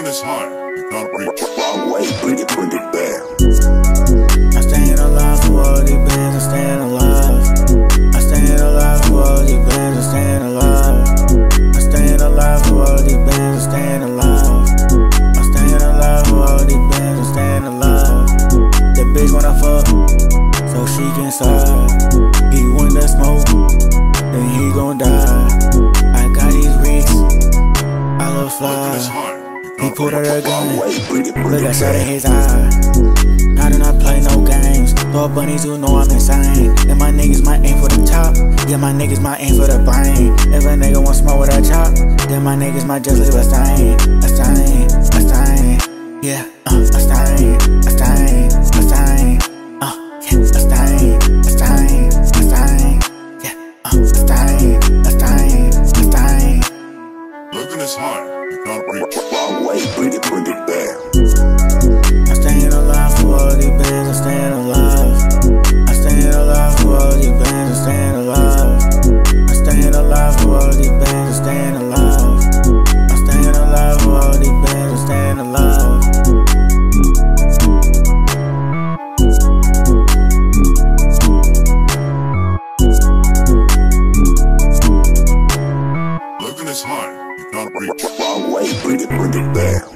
this high, you can't reach. Wrong way, bring it down. I'm staying alive for all these bands, I'm staying alive. I'm staying alive for all these bands, I'm staying alive. I'm staying alive for all these bands, I'm staying alive. I'm staying alive for all these bands, I'm staying alive. That bitch wanna fuck, so she can slide. He want that smoke, then he gon' die. I got these bricks, I love fly. He pulled out a gun, look, I shot in his eye. I do not play no games, throw bunnies who know I'm insane. And my niggas might aim for the top, yeah, my niggas might aim for the brain. If a nigga want smoke with a chop, then my niggas might just leave a stain. A stain, a stain, yeah, a stain, a stain, a stain, yeah, a stain, a stain, a stain, yeah, a stain, a stain, a stain. Looking this high, you can't reach. Wrong way, bring it down. I'm staying alive for all these bands, I'm staying alive. I'm staying alive for all these bands, I'm staying alive. I'm staying alive for all these bands, I'm staying alive. I'm staying alive for all these bands, I'm staying alive. Looking this high, you can't reach. Wrong way, bring it down.